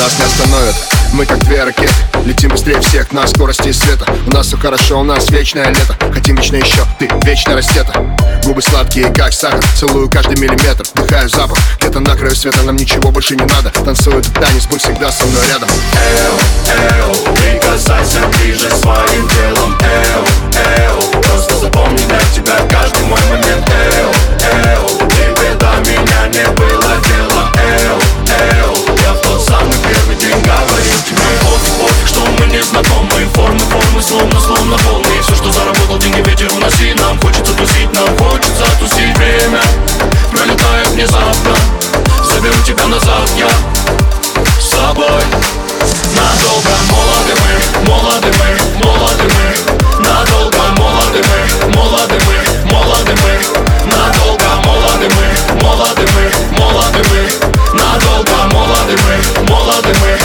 нас не остановят. Мы как две ракеты, летим быстрее всех на скорости света. У нас все хорошо, у нас вечное лето. Хотим вечно еще, ты вечно растета. Губы сладкие, как сахар, целую каждый миллиметр. Вдыхаю запах, где-то на краю света. Нам ничего больше не надо, танцую этот танец, будь всегда со мной рядом. Прикасайся ближе своим телом. Просто запомни, для тебя каждый мой момент. Тебе до меня не было дела. Я в тот самый первый день говорил тебе. Пофиг, что мы не знакомы. Формы, словно волны. Все, что заработал, деньги ветер уноси. Нам хочется тусить, время пролетает внезапно. Заберу тебя назад я с собой. Надолго молоды мы. Надолго молоды мы. Надолго молоды мы. Надолго молоды мы.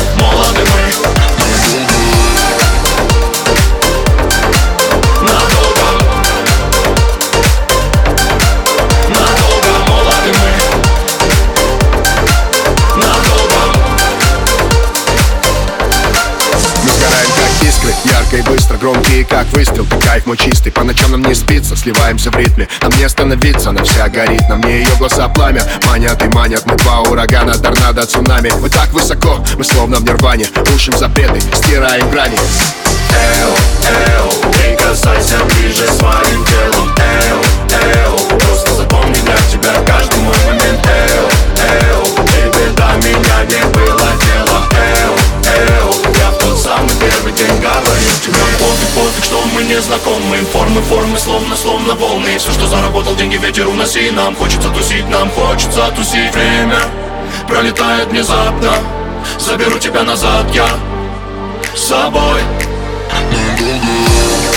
Ярко и быстро, громкие как выстрел. Ты кайф мой чистый, по ночам нам не спится. Сливаемся в ритме, нам не остановиться. Она вся горит, на мне ее глаза пламя. Манят и манят, мы два урагана, торнадо, цунами. Мы так высоко, мы словно в нирване. Рушим запреты, стираем грани. Прикасайся ближе своим телом. Просто запомни, для тебя каждый мой момент. Тебе до меня не было дела. Я в тот самый первый день говорил тебе. Пофиг, что мы не знакомы. Формы, словно волны. Все, что заработал, деньги ветер уноси. Нам хочется тусить. Время пролетает внезапно. Заберу тебя назад я с собой. Надолго.